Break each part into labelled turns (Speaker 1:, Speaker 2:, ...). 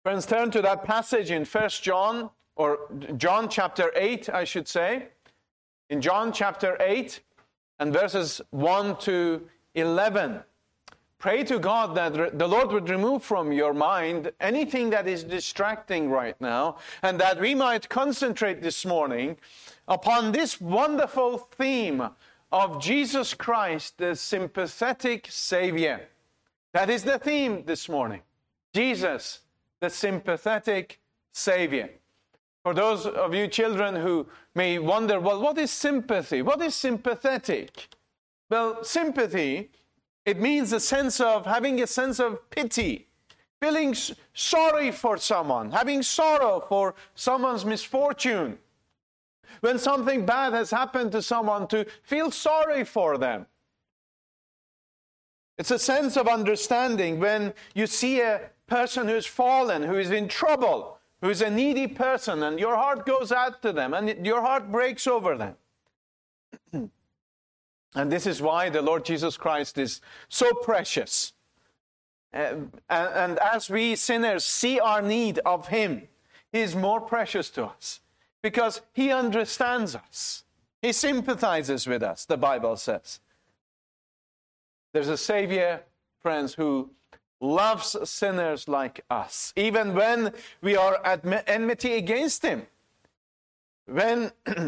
Speaker 1: Friends, turn to that passage in 1 John, or John chapter 8, I should say. In John chapter 8 and verses 1 to 11. Pray to God that the Lord would remove from your mind anything that is distracting right now, and that we might concentrate this morning upon this wonderful theme of Jesus Christ, the sympathetic Savior. That is the theme this morning. Jesus, the sympathetic Savior. For those of you children who may wonder, well, what is sympathy? What is sympathetic? Well, sympathy, it means having a sense of pity, feeling sorry for someone, having sorrow for someone's misfortune. When something bad has happened to someone, to feel sorry for them. It's a sense of understanding when you see a person who's fallen, who is in trouble, who is a needy person, and your heart goes out to them, and your heart breaks over them. And this is why the Lord Jesus Christ is so precious. And as we sinners see our need of Him, He is more precious to us because He understands us. He sympathizes with us, the Bible says. There's a Savior, friends, who loves sinners like us, even when we are at enmity against Him, when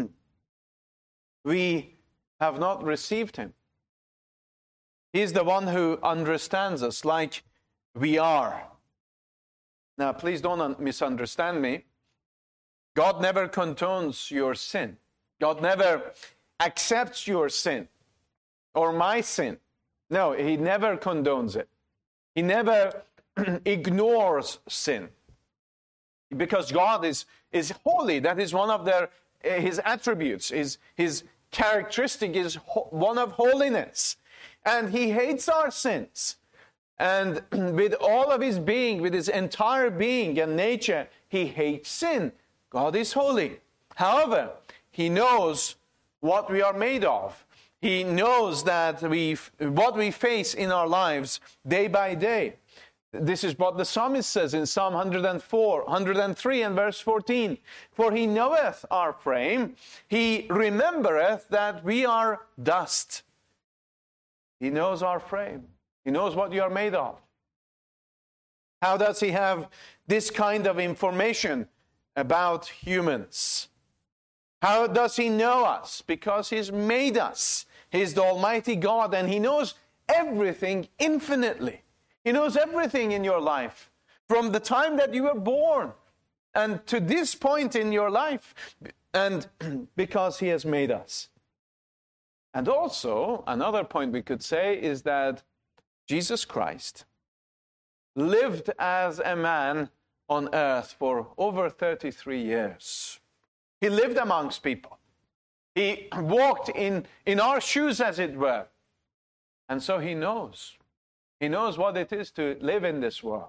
Speaker 1: we have not received Him. He's the one who understands us like we are. Now, please don't misunderstand me. God never condones your sin. God never accepts your sin or my sin. No, He never condones it. He never ignores sin. Because God is holy. That is one of His attributes. His characteristic is one of holiness. And He hates our sins. And with all of His being, with His entire being and nature, He hates sin. God is holy. However, He knows what we are made of. He knows that what we face in our lives day by day. This is what the psalmist says in Psalm 103 and verse 14. For He knoweth our frame, He remembereth that we are dust. He knows our frame. He knows what you are made of. How does He have this kind of information about humans? How does He know us? Because He's made us. He's the Almighty God, and He knows everything infinitely. He knows everything in your life, from the time that you were born and to this point in your life, and because He has made us. And also, another point we could say is that Jesus Christ lived as a man on earth for over 33 years. He lived amongst people. He walked in our shoes, as it were. And so He knows. He knows what it is to live in this world.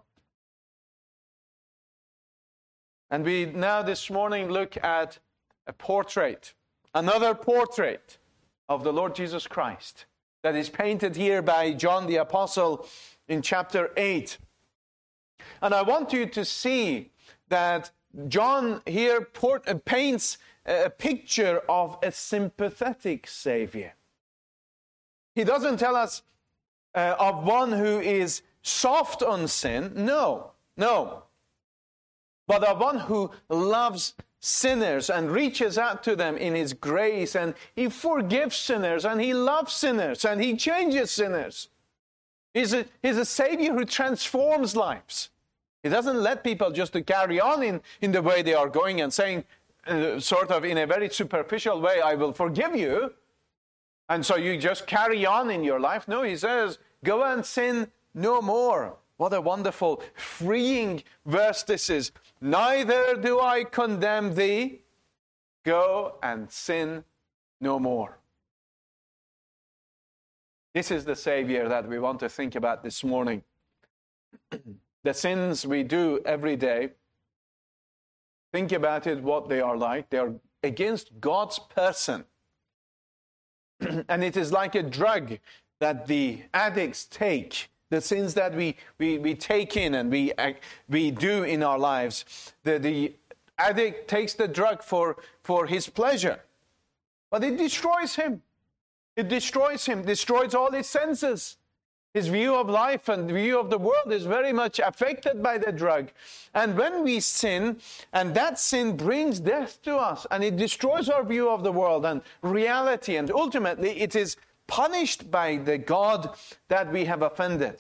Speaker 1: And we now this morning look at a portrait, another portrait of the Lord Jesus Christ that is painted here by John the Apostle in chapter 8. And I want you to see that John here paints a picture of a sympathetic Savior. He doesn't tell us of one who is soft on sin. No. But of one who loves sinners and reaches out to them in His grace, and He forgives sinners, and He loves sinners, and He changes sinners. He's a Savior who transforms lives. He doesn't let people just to carry on in the way they are going and saying, sort of in a very superficial way, I will forgive you. And so you just carry on in your life. No, He says, go and sin no more. What a wonderful, freeing verse this is. Neither do I condemn thee. Go and sin no more. This is the Savior that we want to think about this morning. The sins we do every day, think about it, what they are like. They are against God's person. And it is like a drug that the addicts take the sins that we take in and we do in our lives. The addict takes the drug for his pleasure, but it destroys him. It destroys him, destroys all his senses. His view of life and view of the world is very much affected by the drug. And when we sin, and that sin brings death to us, and it destroys our view of the world and reality, and ultimately it is punished by the God that we have offended.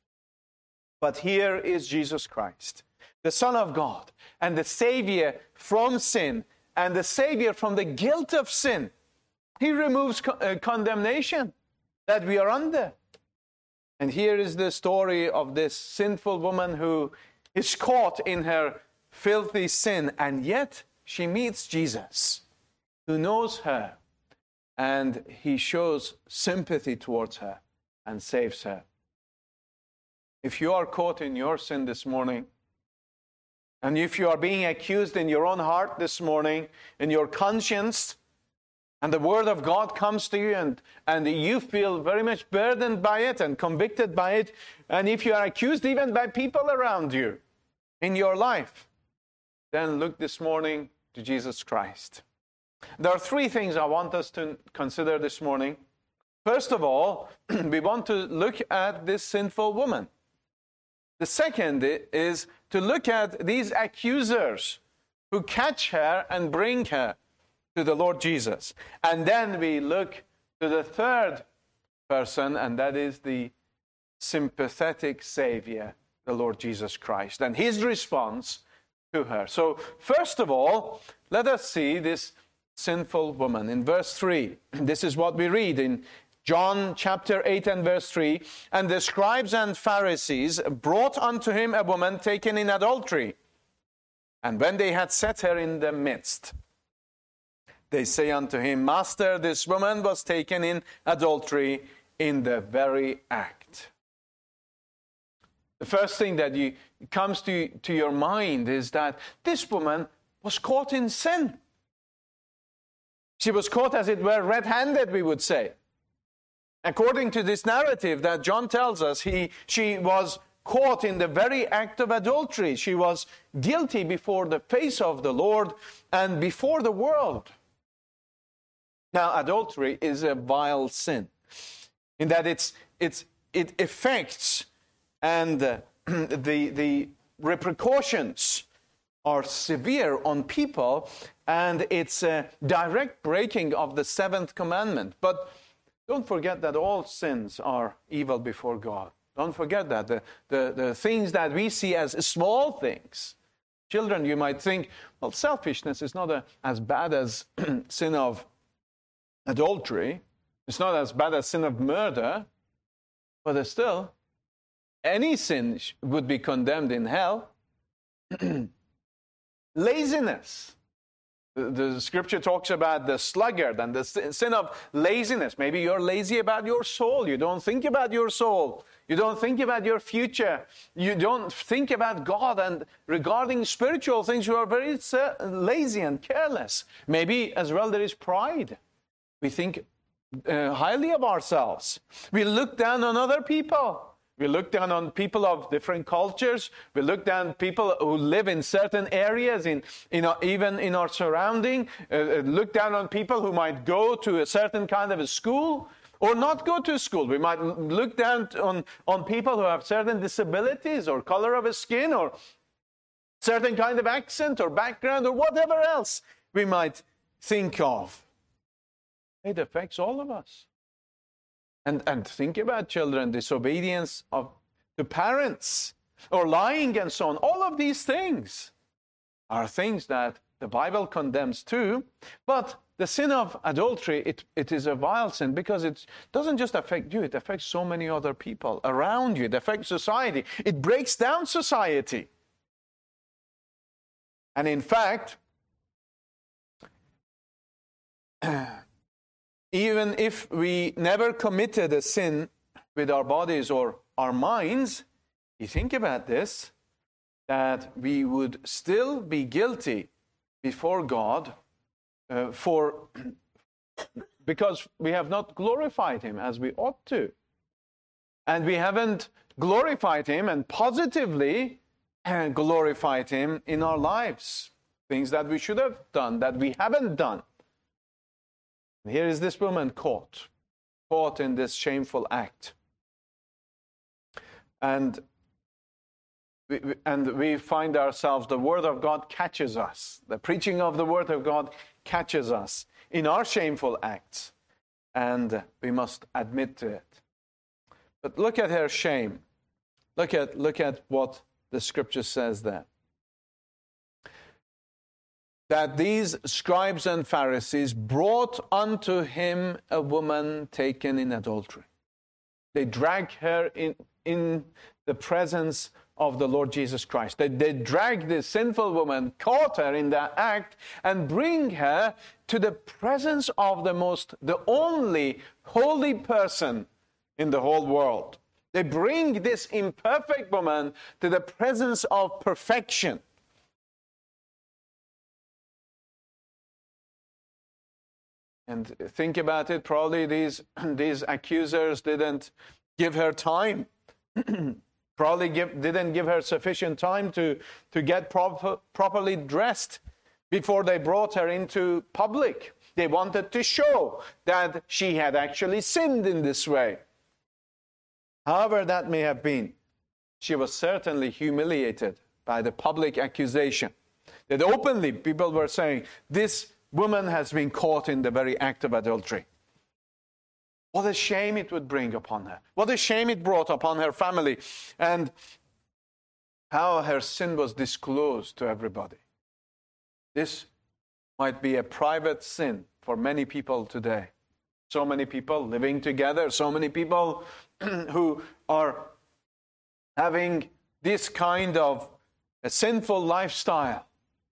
Speaker 1: But here is Jesus Christ, the Son of God, and the Savior from sin, and the Savior from the guilt of sin. He removes condemnation that we are under. And here is the story of this sinful woman who is caught in her filthy sin, and yet she meets Jesus, who knows her, and he shows sympathy towards her and saves her. If you are caught in your sin this morning, and if you are being accused in your own heart this morning, in your conscience, and the Word of God comes to you, and you feel very much burdened by it and convicted by it, and if you are accused even by people around you in your life, then look this morning to Jesus Christ. There are three things I want us to consider this morning. First of all, we want to look at this sinful woman. The second is to look at these accusers who catch her and bring her to the Lord Jesus. And then we look to the third person, and that is the sympathetic Savior, the Lord Jesus Christ, and his response to her. So, first of all, let us see this sinful woman. In verse 3, this is what we read in John chapter 8 and verse 3. And the scribes and Pharisees brought unto him a woman taken in adultery. And when they had set her in the midst, they say unto him, Master, this woman was taken in adultery in the very act. The first thing that comes to your mind is that this woman was caught in sin. She was caught, as it were, red-handed, we would say. According to this narrative that John tells us, she was caught in the very act of adultery. She was guilty before the face of the Lord and before the world. Now, adultery is a vile sin in that it affects, and the repercussions are severe on people, and it's a direct breaking of the seventh commandment. But don't forget that all sins are evil before God. Don't forget that. The things that we see as small things. Children, you might think, well, selfishness is not as bad as sin of adultery. It's not as bad as sin of murder. But still, any sin would be condemned in hell. Laziness. The scripture talks about the sluggard and the sin of laziness. Maybe you're lazy about your soul. You don't think about your soul. You don't think about your future. You don't think about God. And regarding spiritual things, you are very lazy and careless. Maybe as well there is pride. We think highly of ourselves. We look down on other people. We look down on people of different cultures. We look down on people who live in certain areas, even in our surrounding. Look down on people who might go to a certain kind of a school or not go to school. We might look down on people who have certain disabilities or color of a skin or certain kind of accent or background or whatever else we might think of. It affects all of us. And think about children, disobedience to parents, or lying and so on. All of these things are things that the Bible condemns too. But the sin of adultery, it is a vile sin because it doesn't just affect you, it affects so many other people around you. It affects society. It breaks down society. And in fact, even if we never committed a sin with our bodies or our minds, you think about this, that we would still be guilty before God because we have not glorified him as we ought to. And we haven't glorified him and positively glorified him in our lives. Things that we should have done, that we haven't done. And here is this woman caught in this shameful act. And we find ourselves, the Word of God catches us. The preaching of the Word of God catches us in our shameful acts. And we must admit to it. But look at her shame. Look at what the Scripture says there. That these scribes and Pharisees brought unto him a woman taken in adultery. They drag her in the presence of the Lord Jesus Christ. They drag this sinful woman, caught her in that act, and bring her to the presence of the only holy person in the whole world. They bring this imperfect woman to the presence of perfection. And think about it, probably these accusers didn't give her time. Probably didn't give her sufficient time to get properly dressed before they brought her into public. They wanted to show that she had actually sinned in this way. However that may have been, she was certainly humiliated by the public accusation. That openly people were saying, this woman has been caught in the very act of adultery. What a shame it would bring upon her. What a shame it brought upon her family. And how her sin was disclosed to everybody. This might be a private sin for many people today. So many people living together, so many people who are having this kind of a sinful lifestyle.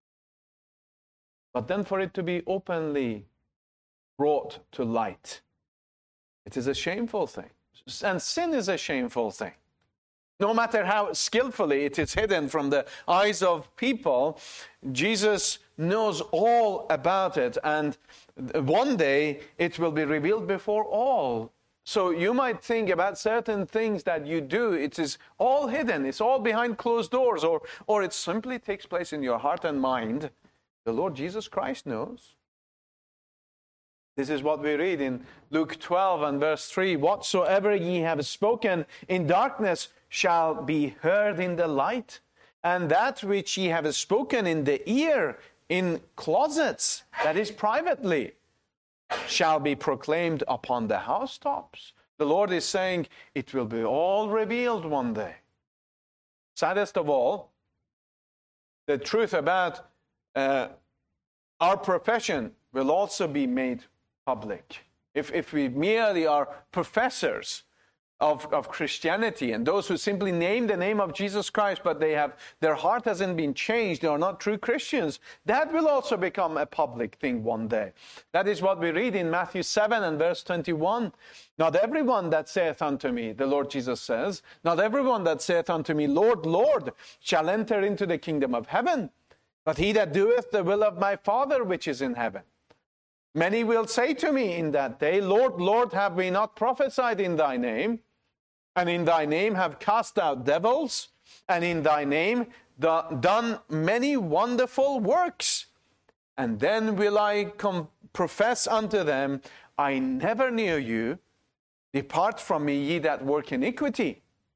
Speaker 1: But then for it to be openly brought to light, it is a shameful thing. And sin is a shameful thing. No matter how skillfully it is hidden from the eyes of people, Jesus knows all about it. And one day it will be revealed before all. So you might think about certain things that you do. It is all hidden. It's all behind closed doors. Or it simply takes place in your heart and mind. The Lord Jesus Christ knows. This is what we read in Luke 12 and verse 3. Whatsoever ye have spoken in darkness shall be heard in the light. And that which ye have spoken in the ear, in closets, that is privately, shall be proclaimed upon the housetops. The Lord is saying it will be all revealed one day. Saddest of all, the truth about our profession will also be made public. If we merely are professors of Christianity and those who simply name the name of Jesus Christ, but their heart hasn't been changed, they are not true Christians, that will also become a public thing one day. That is what we read in Matthew 7 and verse 21. Not everyone that saith unto me, the Lord Jesus says, not everyone that saith unto me, Lord, Lord, shall enter into the kingdom of heaven, but he that doeth the will of my Father which is in heaven. Many will say to me in that day, Lord, Lord, have we not prophesied in thy name? And in thy name have cast out devils? And in thy name done many wonderful works? And then will I profess unto them, I never knew you. Depart from me, ye that work iniquity.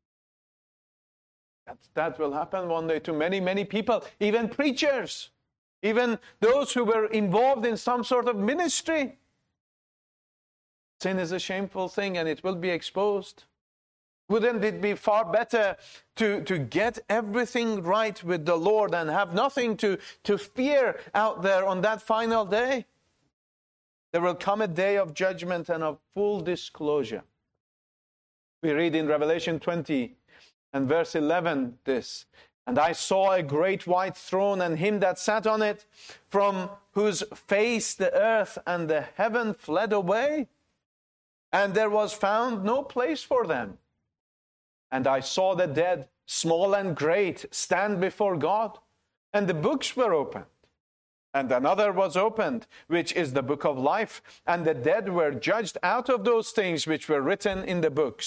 Speaker 1: That will happen one day to many, many people, even preachers. Even those who were involved in some sort of ministry. Sin is a shameful thing and it will be exposed. Wouldn't it be far better to get everything right with the Lord and have nothing to fear out there on that final day? There will come a day of judgment and of full disclosure. We read in Revelation 20 and verse 11 this. And I saw a great white throne and him that sat on it, from whose face the earth and the heaven fled away. And there was found no place for them. And I saw the dead, small and great, stand before God. And the books were opened. And another was opened, which is the book of life. And the dead were judged out of those things which were written in the books,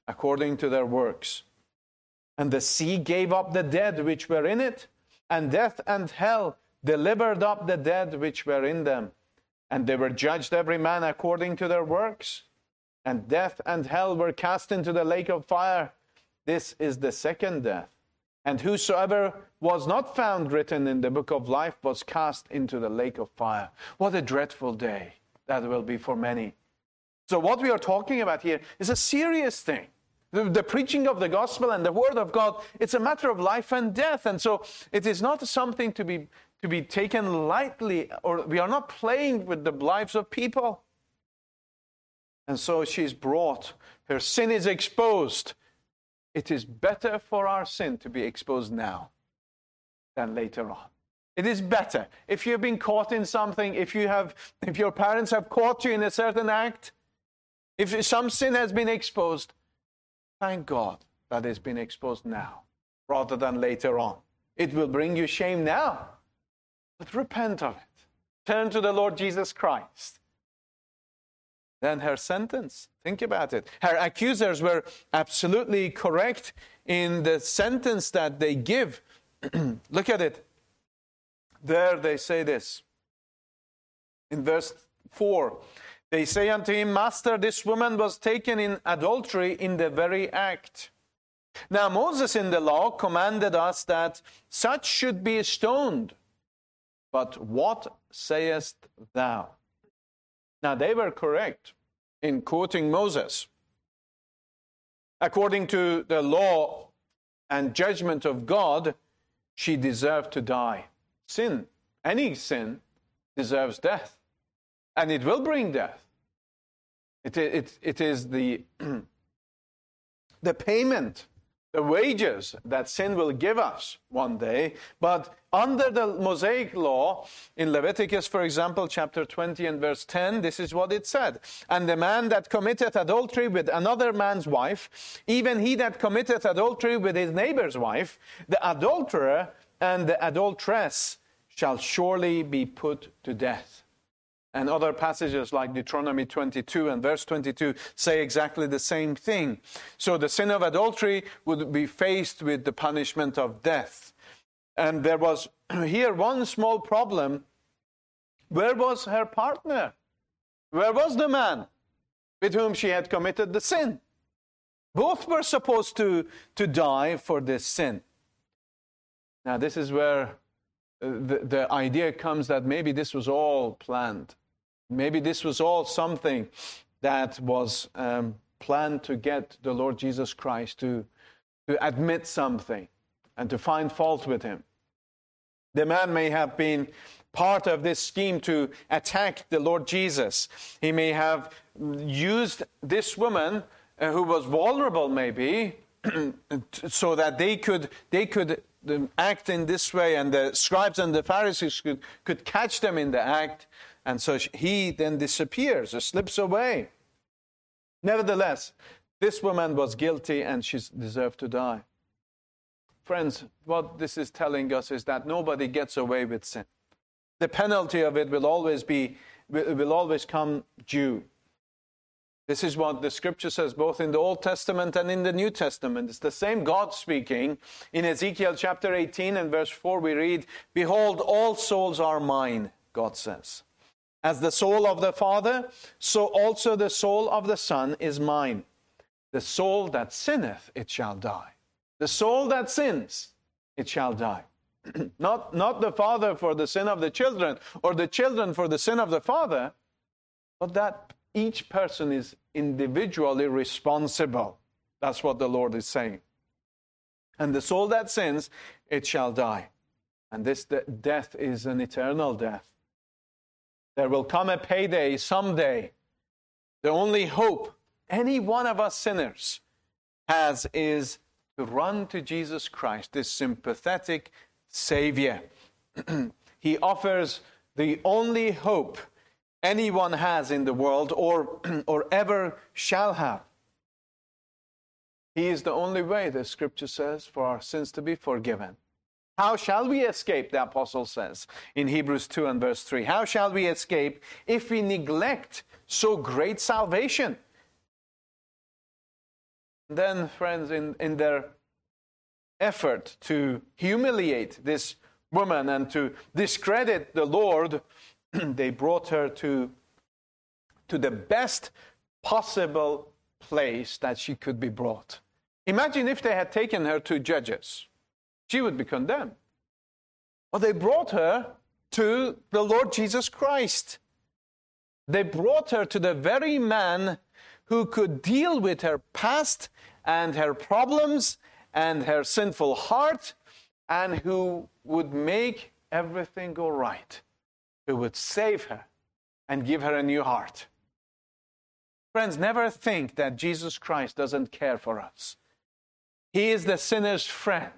Speaker 1: according to their works. And the sea gave up the dead which were in it, and death and hell delivered up the dead which were in them. And they were judged every man according to their works. And death and hell were cast into the lake of fire. This is the second death. And whosoever was not found written in the book of life was cast into the lake of fire. What a dreadful day that will be for many. So what we are talking about here is a serious thing. The preaching of the gospel and the word of God, it's a matter of life and death. And so it is not something to be taken lightly, or we are not playing with the lives of people. And so she's brought, her sin is exposed. It is better for our sin to be exposed now than later on. It is better. If you've been caught in something, if your parents have caught you in a certain act, if some sin has been exposed, thank God that it's been exposed now rather than later on. It will bring you shame now, but repent of it. Turn to the Lord Jesus Christ. Then her sentence, think about it. Her accusers were absolutely correct in the sentence that they give. Look at it. There they say this. In verse 4, they say unto him, Master, this woman was taken in adultery in the very act. Now Moses in the law commanded us that such should be stoned. But what sayest thou? Now they were correct in quoting Moses. According to the law and judgment of God, she deserved to die. Sin, any sin, deserves death. And it will bring death. It is the payment, the wages that sin will give us one day. But under the Mosaic law, in Leviticus, for example, chapter 20 and verse 10, this is what it said. And the man that committeth adultery with another man's wife, even he that committeth adultery with his neighbor's wife, the adulterer and the adulteress shall surely be put to death. And other passages like Deuteronomy 22 and verse 22 say exactly the same thing. So the sin of adultery would be faced with the punishment of death. And there was here one small problem. Where was her partner? Where was the man with whom she had committed the sin? Both were supposed to die for this sin. Now this is where the idea comes that maybe this was all planned. Maybe this was all something that was planned to get the Lord Jesus Christ to admit something and to find fault with him. The man may have been part of this scheme to attack the Lord Jesus. He may have used this woman who was vulnerable maybe so that they could act in this way, and the scribes and the Pharisees could catch them in the act. And so he then disappears or slips away. Nevertheless, this woman was guilty and she deserved to die. Friends, what this is telling us is that nobody gets away with sin. The penalty of it will always come due. This is what the scripture says both in the Old Testament and in the New Testament. It's the same God speaking. In Ezekiel chapter 18 and verse 4 we read, Behold, all souls are mine, God says. As the soul of the Father, so also the soul of the Son is mine. The soul that sinneth, it shall die. The soul that sins, it shall die. Not the father for the sin of the children, or the children for the sin of the father, but that each person is individually responsible. That's what the Lord is saying. And the soul that sins, it shall die. And this death is an eternal death. There will come a payday someday. The only hope any one of us sinners has is to run to Jesus Christ, this sympathetic Savior. He offers the only hope anyone has in the world or ever shall have. He is the only way, the scripture says, for our sins to be forgiven. How shall we escape, the apostle says in Hebrews 2 and verse 3. How shall we escape if we neglect so great salvation? Then, friends, in their effort to humiliate this woman and to discredit the Lord, they brought her to the best possible place that she could be brought. Imagine if they had taken her to judges. She would be condemned. But they brought her to the Lord Jesus Christ. They brought her to the very man who could deal with her past and her problems and her sinful heart, and who would make everything go right, who would save her and give her a new heart. Friends, never think that Jesus Christ doesn't care for us. He is the sinner's friend.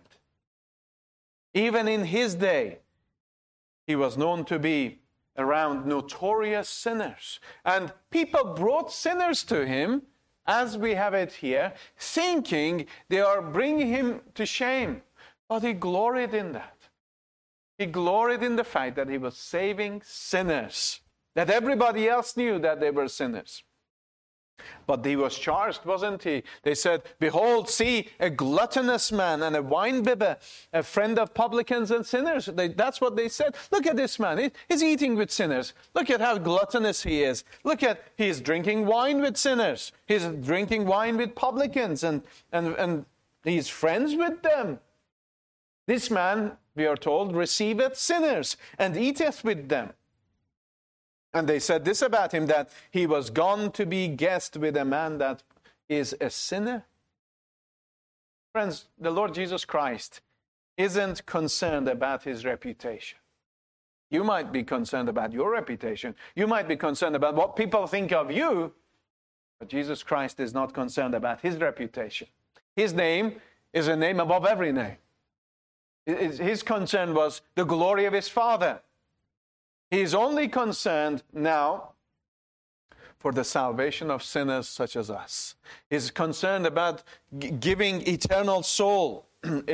Speaker 1: Even in his day, he was known to be around notorious sinners. And people brought sinners to him, as we have it here, thinking they are bringing him to shame. But he gloried in that. He gloried in the fact that he was saving sinners, that everybody else knew that they were sinners. But he was charged, wasn't he? They said, "Behold, see, a gluttonous man and a winebibber, a friend of publicans and sinners." That's what they said. Look at this man. He's eating with sinners. Look at how gluttonous he is. Look at, he's drinking wine with sinners. He's drinking wine with publicans, and he's friends with them. This man, we are told, receiveth sinners and eateth with them. And they said this about him, that he was gone to be guest with a man that is a sinner. Friends, the Lord Jesus Christ isn't concerned about his reputation. You might be concerned about your reputation. You might be concerned about what people think of you. But Jesus Christ is not concerned about his reputation. His name is a name above every name. His concern was the glory of his Father. He is only concerned now for the salvation of sinners such as us. He's concerned about giving eternal souls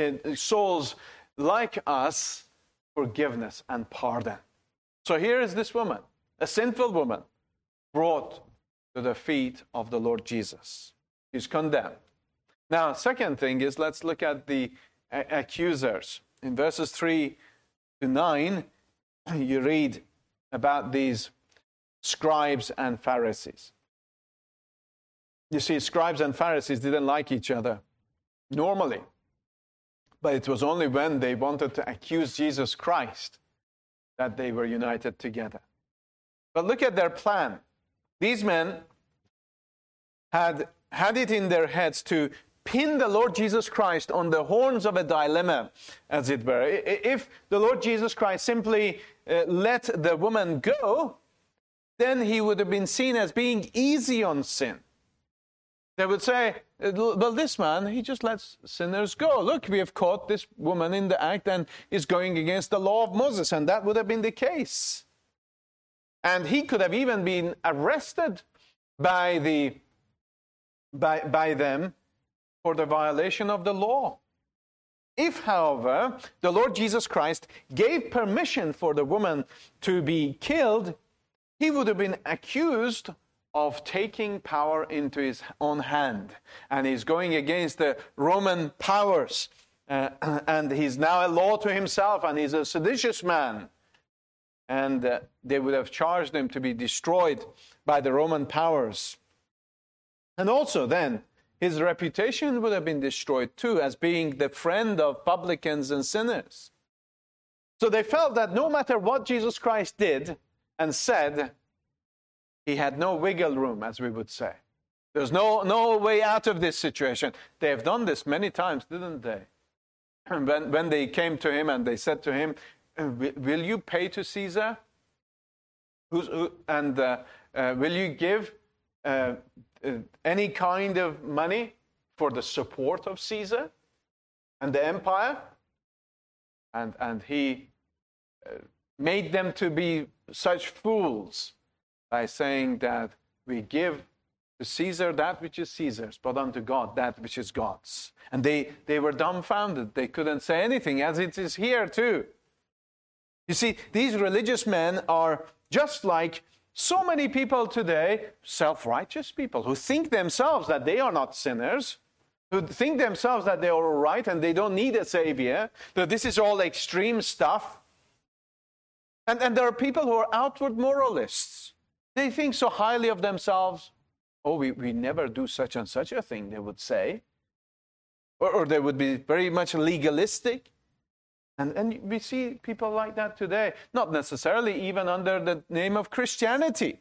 Speaker 1: like us forgiveness and pardon. So here is this woman, a sinful woman, brought to the feet of the Lord Jesus. She's condemned. Now, second thing is, let's look at the accusers. In verses 3 to 9, you read about these scribes and Pharisees. You see, scribes and Pharisees didn't like each other normally. But it was only when they wanted to accuse Jesus Christ that they were united together. But look at their plan. These men had it in their heads to pin the Lord Jesus Christ on the horns of a dilemma, as it were. If the Lord Jesus Christ simply let the woman go, then he would have been seen as being easy on sin. They would say, well, this man, he just lets sinners go. Look, we have caught this woman in the act and is going against the law of Moses. And that would have been the case. And he could have even been arrested by them for the violation of the law. If, however, the Lord Jesus Christ gave permission for the woman to be killed, he would have been accused of taking power into his own hand. And he's going against the Roman powers. And he's now a law to himself, and he's a seditious man. And they would have charged him to be destroyed by the Roman powers. And also then, his reputation would have been destroyed too, as being the friend of publicans and sinners. So they felt that no matter what Jesus Christ did and said, he had no wiggle room, as we would say. There's no way out of this situation. They have done this many times, didn't they? And when they came to him and they said to him, will you pay to Caesar? Will you give any kind of money for the support of Caesar and the empire? And he made them to be such fools by saying that we give to Caesar that which is Caesar's, but unto God that which is God's. And they were dumbfounded. They couldn't say anything, as it is here too. You see, these religious men are just like so many people today, self-righteous people, who think themselves that they are not sinners. who think themselves that they're all right and they don't need a savior, that this is all extreme stuff. And there are people who are outward moralists. They think so highly of themselves. Oh, we never do such and such a thing, they would say. Or they would be very much legalistic. And we see people like that today, not necessarily even under the name of Christianity.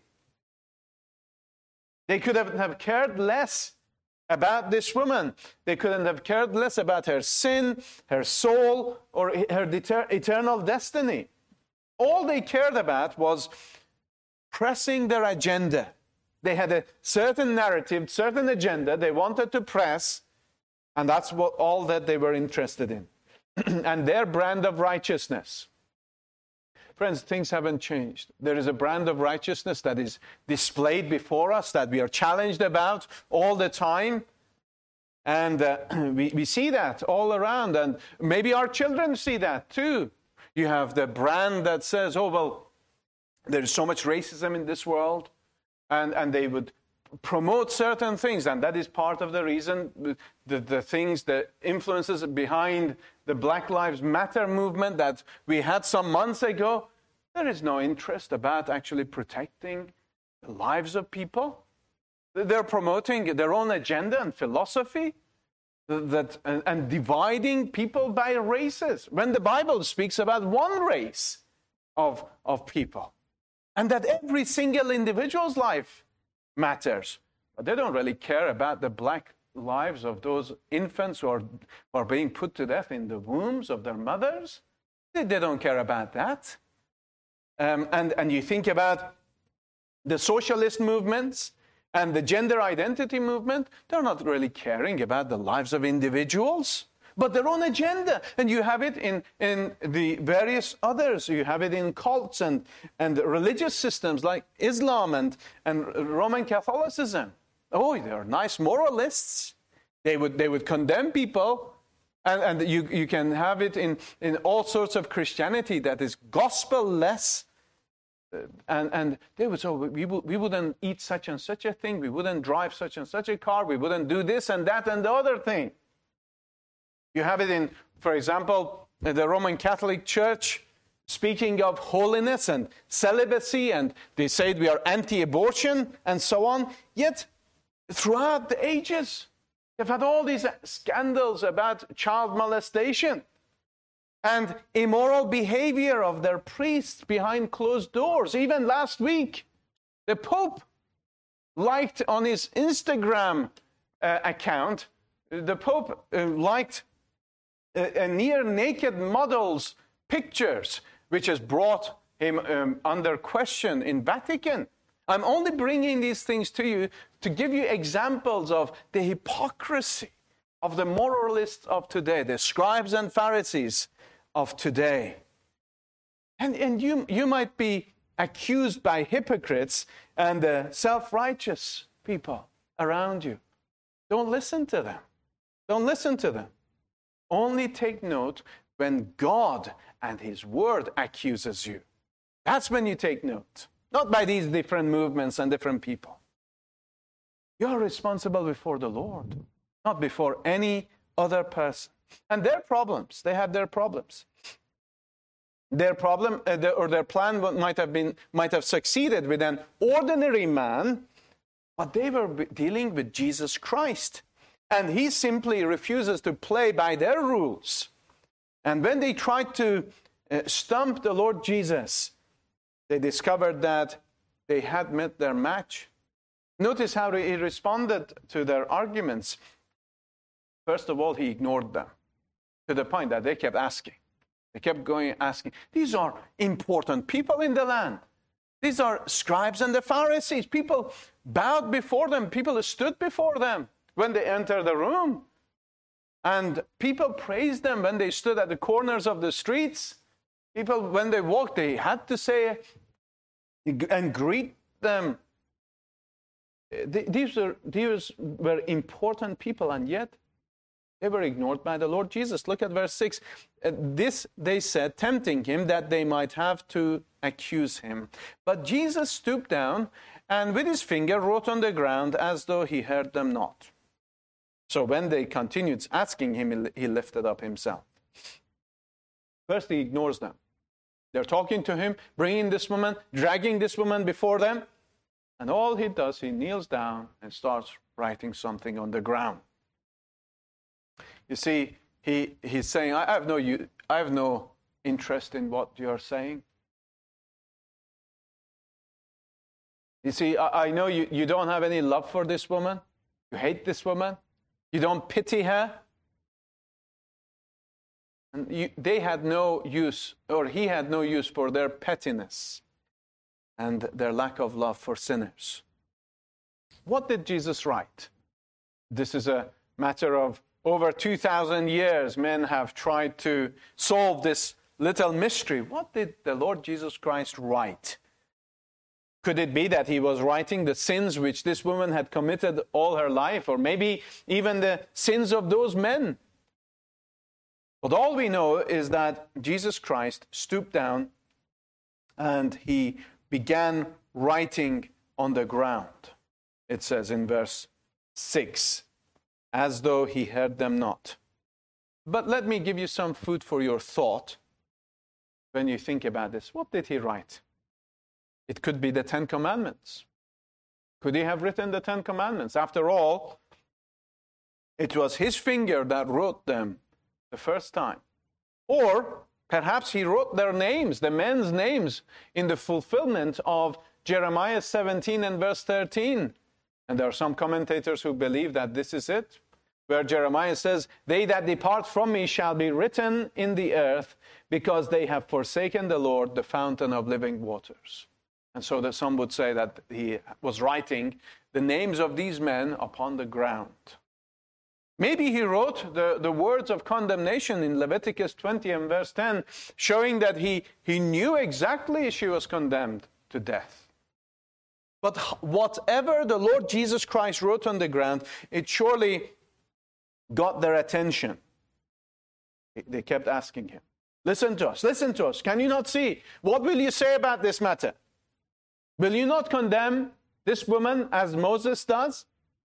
Speaker 1: They could have cared less about this woman. They couldn't have cared less about her sin, her soul, or her eternal destiny. All they cared about was pressing their agenda. They had a certain narrative, certain agenda they wanted to press, and that's all that they were interested in. And their brand of righteousness. Friends, things haven't changed. There is a brand of righteousness that is displayed before us, that we are challenged about all the time. And we see that all around. And maybe our children see that too. You have the brand that says, oh, well, there's so much racism in this world. And they would promote certain things. And that is part of the reason, the things, the influences behind the Black Lives Matter movement that we had some months ago. There is no interest about actually protecting the lives of people. They're promoting their own agenda and philosophy and dividing people by races, when the Bible speaks about one race of people. And that every single individual's life matters. But they don't really care about the black lives of those infants who are being put to death in the wombs of their mothers. They don't care about that. And you think about the socialist movements and the gender identity movement, they're not really caring about the lives of individuals, but their own agenda. And you have it in the various others. You have it in cults and religious systems like Islam and Roman Catholicism. Oh, they're nice moralists. They would condemn people. And you can have it in all sorts of Christianity that is gospel-less. And they would say, oh, we wouldn't eat such and such a thing. We wouldn't drive such and such a car. We wouldn't do this and that and the other thing. You have it in, for example, the Roman Catholic Church, speaking of holiness and celibacy, and they say we are anti-abortion and so on. Yet, throughout the ages, they've had all these scandals about child molestation and immoral behavior of their priests behind closed doors. Even last week, the Pope liked on his Instagram account, the Pope liked a near-naked model's pictures, which has brought him under question in Vatican. I'm only bringing these things to you to give you examples of the hypocrisy of the moralists of today, the scribes and Pharisees of today. And you might be accused by hypocrites and self-righteous people around you. Don't listen to them. Don't listen to them. Only take note when God and His Word accuses you. That's when you take note. Not by these different movements and different people. You are responsible before the Lord, not before any other person. And their problems, they had their problems. Their problem or their plan might have succeeded with an ordinary man, but they were dealing with Jesus Christ. And He simply refuses to play by their rules. And when they tried to stump the Lord Jesus, they discovered that they had met their match. Notice how He responded to their arguments. First of all, He ignored them to the point that they kept asking. They kept going asking. These are important people in the land. These are scribes and the Pharisees. People bowed before them. People stood before them when they entered the room. And people praised them when they stood at the corners of the streets. People, when they walked, they had to say and greet them. These were important people, and yet they were ignored by the Lord Jesus. Look at verse 6. This they said, tempting Him, that they might have to accuse Him. But Jesus stooped down and with His finger wrote on the ground as though He heard them not. So when they continued asking him, he lifted up himself. First, he ignores them. They're talking to him, bringing this woman, dragging this woman before them. And all he does, he kneels down and starts writing something on the ground. You see, he's saying, I have no interest in what you're saying. You see, I know you don't have any love for this woman. You hate this woman. You don't pity her. And they had no use, or he had no use for their pettiness and their lack of love for sinners. What did Jesus write? This is a matter of over 2,000 years. Men have tried to solve this little mystery. What did the Lord Jesus Christ write? Could it be that he was writing the sins which this woman had committed all her life, or maybe even the sins of those men? But all we know is that Jesus Christ stooped down and he began writing on the ground. It says in verse 6, as though he heard them not. But let me give you some food for your thought when you think about this. What did he write? It could be the Ten Commandments. Could he have written the Ten Commandments? After all, it was his finger that wrote them the first time. Or perhaps he wrote their names, the men's names, in the fulfillment of Jeremiah 17 and verse 13. And there are some commentators who believe that this is it, where Jeremiah says, they that depart from me shall be written in the earth, because they have forsaken the Lord, the fountain of living waters. And so that some would say that he was writing the names of these men upon the ground. Maybe he wrote the words of condemnation in Leviticus 20 and verse 10, showing that he knew exactly she was condemned to death. But whatever the Lord Jesus Christ wrote on the ground, it surely got their attention. They kept asking him, listen to us. Can you not see? What will you say about this matter? Will you not condemn this woman as Moses does?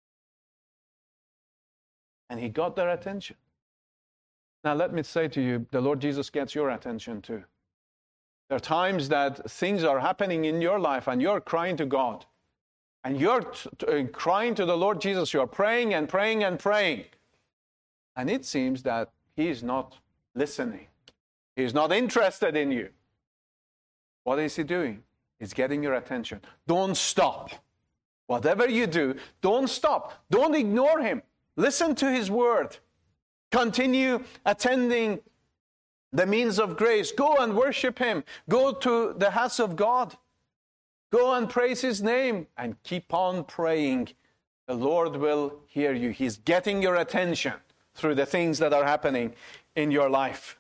Speaker 1: And he got their attention. Now let me say to you, the Lord Jesus gets your attention too. There are times that things are happening in your life and you're crying to God. And you're crying to the Lord Jesus. You're praying and praying and praying. And it seems that he is not listening. He's not interested in you. What is he doing? He's getting your attention. Don't stop. Whatever you do, don't stop. Don't ignore him. Listen to his word. Continue attending the means of grace. Go and worship him. Go to the house of God. Go and praise his name and keep on praying. The Lord will hear you. He's getting your attention through the things that are happening in your life.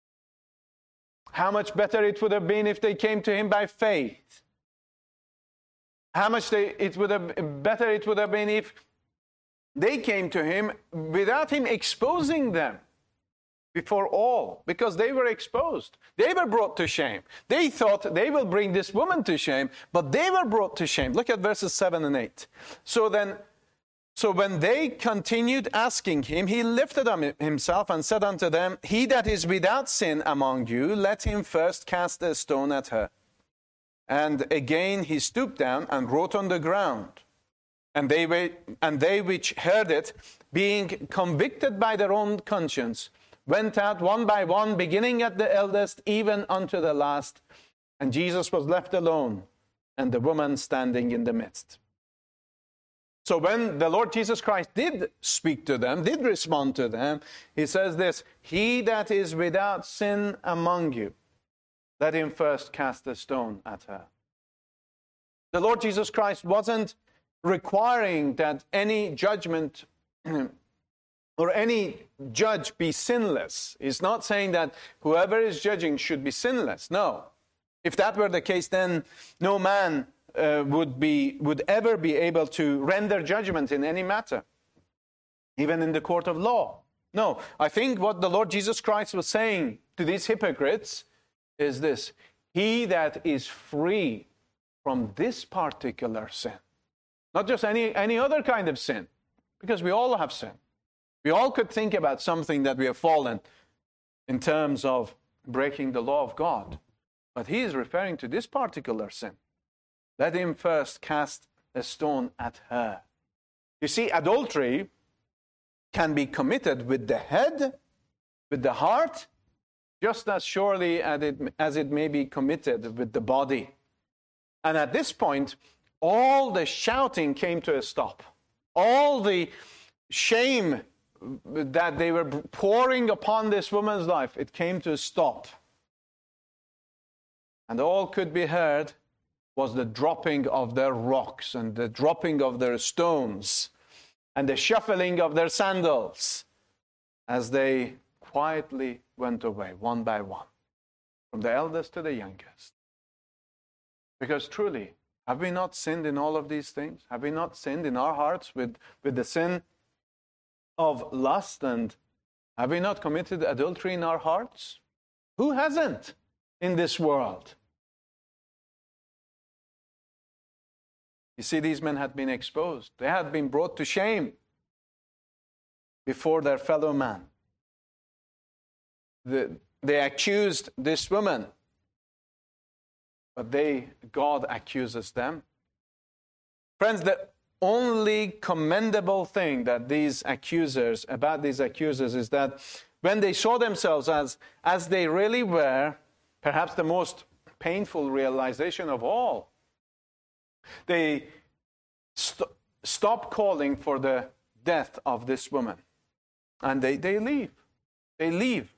Speaker 1: How much better it would have been if they came to him by faith. How much better it would have been if they came to him without him exposing them before all, because they were exposed. They were brought to shame. They thought they will bring this woman to shame, but they were brought to shame. Look at verses 7 and 8. So when they continued asking him, he lifted up himself and said unto them, he that is without sin among you, let him first cast a stone at her. And again he stooped down and wrote on the ground. And they which heard it, being convicted by their own conscience, went out one by one, beginning at the eldest, even unto the last. And Jesus was left alone, and the woman standing in the midst. So when the Lord Jesus Christ did speak to them, did respond to them, he says this, he that is without sin among you, let him first cast a stone at her. The Lord Jesus Christ wasn't requiring that any judgment or any judge be sinless. He's not saying that whoever is judging should be sinless. No. If that were the case, then no man would ever be able to render judgment in any matter, even in the court of law. No, I think what the Lord Jesus Christ was saying to these hypocrites is this: he that is free from this particular sin, not just any other kind of sin, because we all have sin. We all could think about something that we have fallen in terms of breaking the law of God. But he is referring to this particular sin. Let him first cast a stone at her. You see, adultery can be committed with the head, with the heart, just as surely as it may be committed with the body. And at this point, all the shouting came to a stop. All the shame that they were pouring upon this woman's life, it came to a stop. And all could be heard was the dropping of their rocks and the dropping of their stones and the shuffling of their sandals as they quietly went away, one by one, from the eldest to the youngest. Because truly, have we not sinned in all of these things? Have we not sinned in our hearts with the sin of lust? And have we not committed adultery in our hearts? Who hasn't in this world? You see, these men had been exposed. They had been brought to shame before their fellow man. They accused this woman, but God accuses them. Friends, the only commendable thing that these accusers is that when they saw themselves as they really were, perhaps the most painful realization of all, they stop calling for the death of this woman. And they leave. They leave.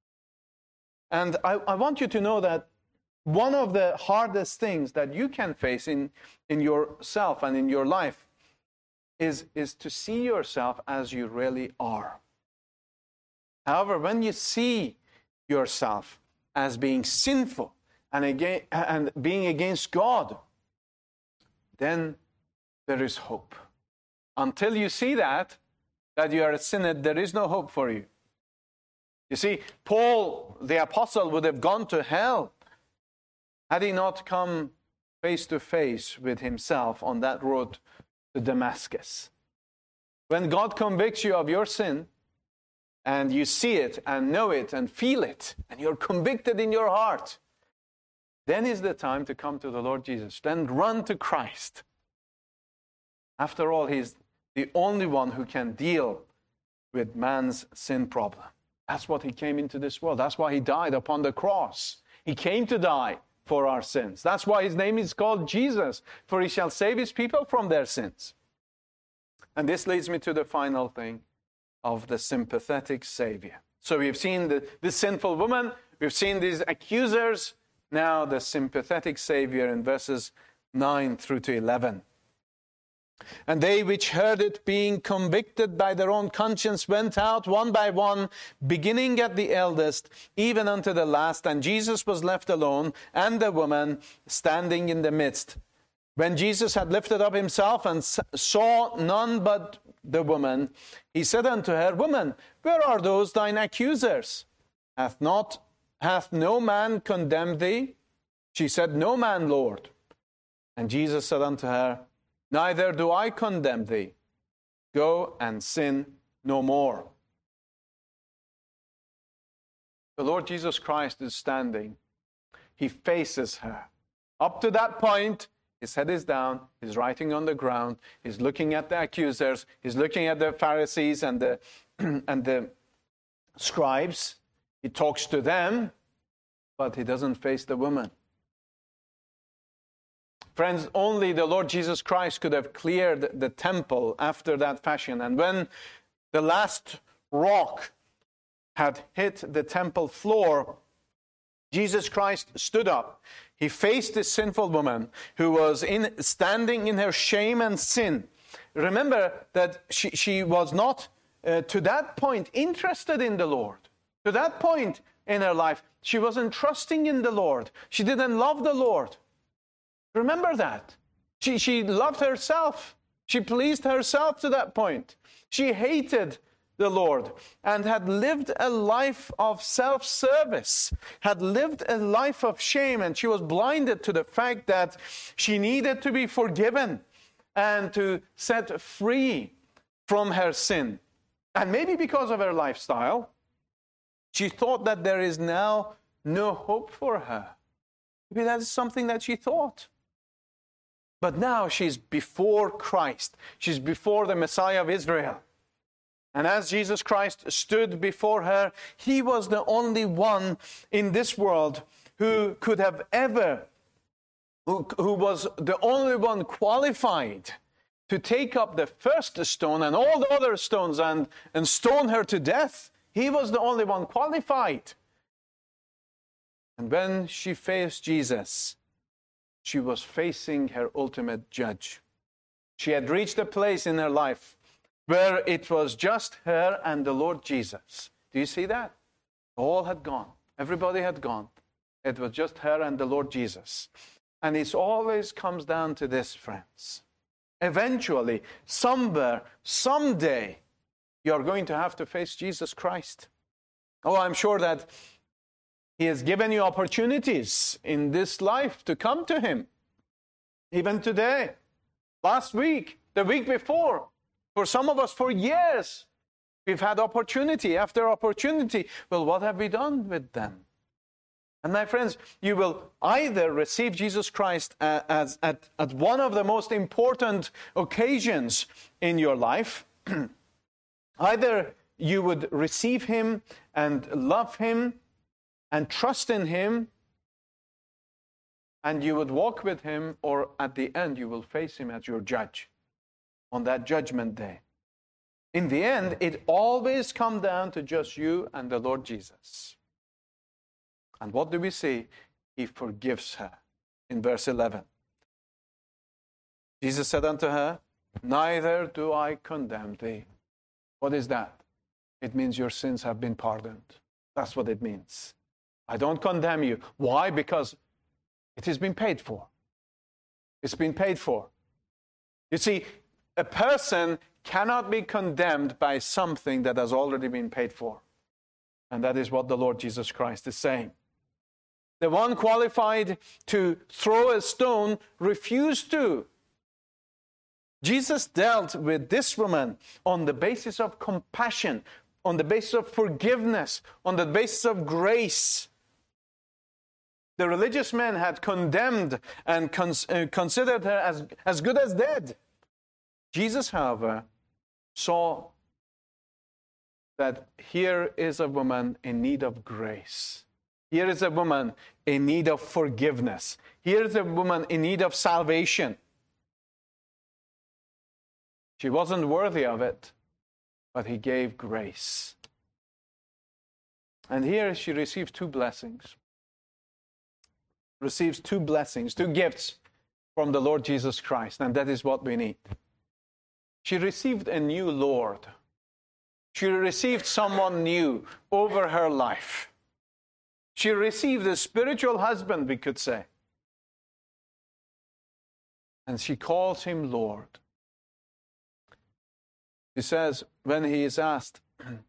Speaker 1: And I want you to know that one of the hardest things that you can face in yourself and in your life is to see yourself as you really are. However, when you see yourself as being sinful and being against God, then there is hope. Until you see that you are a sinner, there is no hope for you. You see, Paul, the apostle, would have gone to hell had he not come face to face with himself on that road to Damascus. When God convicts you of your sin, and you see it and know it and feel it, and you're convicted in your heart, then is the time to come to the Lord Jesus. Then run to Christ. After all, he's the only one who can deal with man's sin problem. That's what he came into this world. That's why he died upon the cross. He came to die for our sins. That's why his name is called Jesus, for he shall save his people from their sins. And this leads me to the final thing of the sympathetic Savior. So we've seen the sinful woman, we've seen these accusers, now the sympathetic Savior in verses 9 through to 11. And they which heard it, being convicted by their own conscience, went out one by one, beginning at the eldest, even unto the last. And Jesus was left alone, and the woman standing in the midst. When Jesus had lifted up himself and saw none but the woman, he said unto her, Woman, where are those thine accusers? Hath no man condemned thee? She said, No man, Lord. And Jesus said unto her, Neither do I condemn thee. Go and sin no more. The Lord Jesus Christ is standing. He faces her. Up to that point, his head is down, he's writing on the ground, he's looking at the accusers, he's looking at the Pharisees and the scribes. He talks to them, but he doesn't face the woman. Friends, only the Lord Jesus Christ could have cleared the temple after that fashion. And when the last rock had hit the temple floor, Jesus Christ stood up. He faced this sinful woman who was standing in her shame and sin. Remember that she was not, to that point, interested in the Lord. To that point in her life, she wasn't trusting in the Lord. She didn't love the Lord. Remember that. She loved herself. She pleased herself to that point. She hated the Lord and had lived a life of self-service, had lived a life of shame, and she was blinded to the fact that she needed to be forgiven and to set free from her sin. And maybe because of her lifestyle, she thought that there is now no hope for her. Maybe that is something that she thought. But now she's before Christ. She's before the Messiah of Israel. And as Jesus Christ stood before her, he was the only one in this world who could have ever, who was the only one qualified to take up the first stone and all the other stones and stone her to death. He was the only one qualified. And when she faced Jesus, she was facing her ultimate judge. She had reached a place in her life where it was just her and the Lord Jesus. Do you see that? All had gone. Everybody had gone. It was just her and the Lord Jesus. And it always comes down to this, friends. Eventually, somewhere, someday, you're going to have to face Jesus Christ. Oh, I'm sure that he has given you opportunities in this life to come to him. Even today, last week, the week before, for some of us, for years, we've had opportunity after opportunity. Well, what have we done with them? And my friends, you will either receive Jesus Christ at one of the most important occasions in your life. Either you would receive him and love him and trust in him, and you would walk with him, or at the end you will face him as your judge on that judgment day. In the end, it always comes down to just you and the Lord Jesus. And what do we see? He forgives her. In verse 11, Jesus said unto her, neither do I condemn thee. What is that? It means your sins have been pardoned. That's what it means. I don't condemn you. Why? Because it has been paid for. It's been paid for. You see, a person cannot be condemned by something that has already been paid for. And that is what the Lord Jesus Christ is saying. The one qualified to throw a stone refused to. Jesus dealt with this woman on the basis of compassion, on the basis of forgiveness, on the basis of grace. The religious men had condemned and considered her as good as dead. Jesus, however, saw that here is a woman in need of grace. Here is a woman in need of forgiveness. Here is a woman in need of salvation. She wasn't worthy of it, but he gave grace. And here she receives two blessings. Receives two blessings, two gifts from the Lord Jesus Christ, and that is what we need. She received a new Lord. She received someone new over her life. She received a spiritual husband, we could say. And she calls him Lord. He says, when he is asked,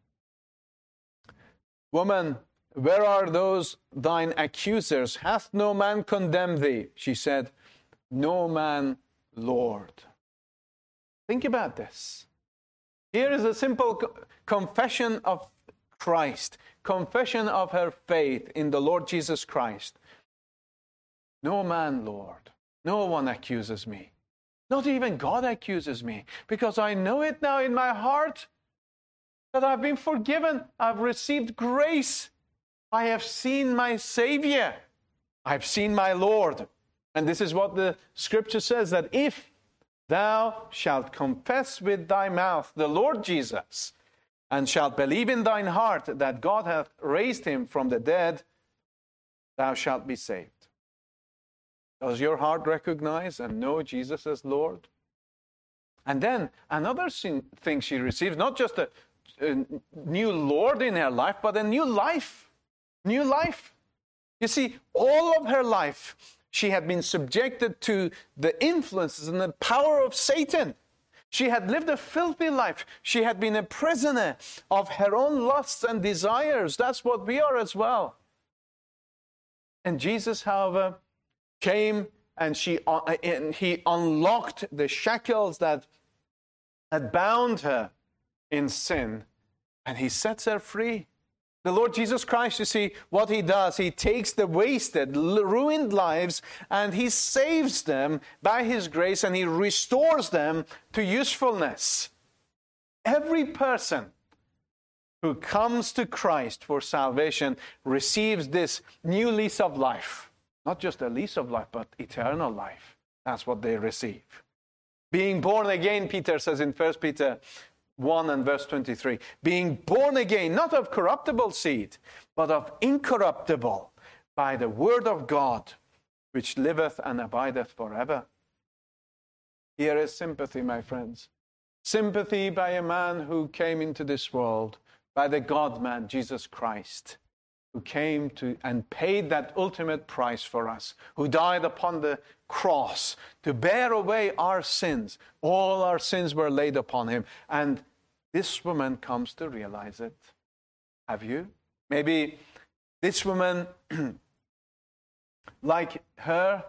Speaker 1: woman, where are those thine accusers? Hath no man condemned thee? She said, no man, Lord. Think about this. Here is a simple confession of Christ, confession of her faith in the Lord Jesus Christ. No man, Lord. No one accuses me. Not even God accuses me, because I know it now in my heart that I've been forgiven. I've received grace. I have seen my Savior. I've seen my Lord. And this is what the scripture says, that if thou shalt confess with thy mouth the Lord Jesus, and shalt believe in thine heart that God hath raised him from the dead, thou shalt be saved. Does your heart recognize and know Jesus as Lord? And then another thing she receives, not just a new Lord in her life, but a new life. New life. You see, all of her life, she had been subjected to the influences and the power of Satan. She had lived a filthy life. She had been a prisoner of her own lusts and desires. That's what we are as well. And Jesus, however, came and he unlocked the shackles that had bound her in sin. and he sets her free. The Lord Jesus Christ, you see, what he does, he takes the wasted, ruined lives, and he saves them by his grace, and he restores them to usefulness. Every person who comes to Christ for salvation receives this new lease of life. Not just a lease of life, but eternal life. That's what they receive. Being born again, Peter says in 1 Peter 1 and verse 23, being born again, not of corruptible seed, but of incorruptible, by the word of God, which liveth and abideth forever. Here is sympathy, my friends. Sympathy by a man who came into this world, by the God-man, Jesus Christ, who came to and paid that ultimate price for us, who died upon the cross to bear away our sins. All our sins were laid upon him. And this woman comes to realize it. Have you? Maybe this woman, like her,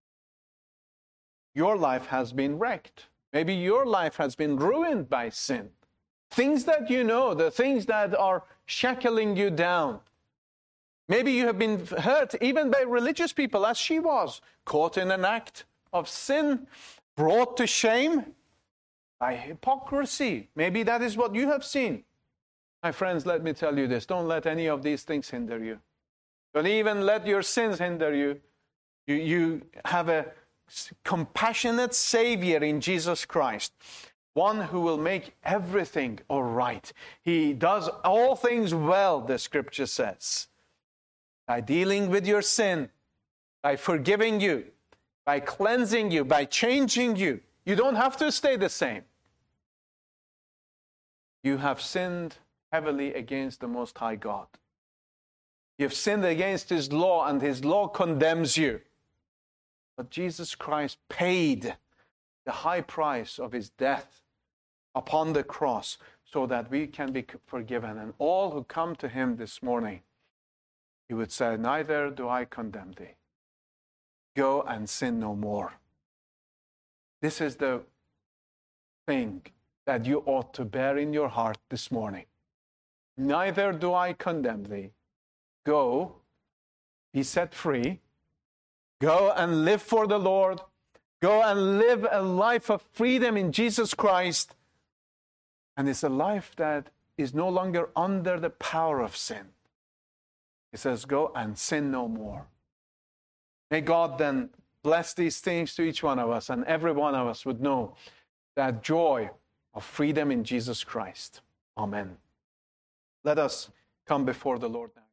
Speaker 1: your life has been wrecked. Maybe your life has been ruined by sin. Things that you know, the things that are shackling you down. Maybe you have been hurt even by religious people, as she was, caught in an act of sin, brought to shame by hypocrisy. Maybe that is what you have seen. My friends, let me tell you this. Don't let any of these things hinder you. Don't even let your sins hinder you. You have a compassionate Savior in Jesus Christ. One who will make everything all right. He does all things well, the scripture says. By dealing with your sin, by forgiving you, by cleansing you, by changing you. You don't have to stay the same. You have sinned heavily against the Most High God. You have sinned against His law, and His law condemns you. But Jesus Christ paid the high price of His death upon the cross so that we can be forgiven. And all who come to Him this morning, He would say, neither do I condemn thee. Go and sin no more. This is the thing that you ought to bear in your heart this morning. Neither do I condemn thee. Go, be set free. Go and live for the Lord. Go and live a life of freedom in Jesus Christ. And it's a life that is no longer under the power of sin. He says, go and sin no more. May God then bless these things to each one of us, and every one of us would know that joy of freedom in Jesus Christ. Amen. Let us come before the Lord now.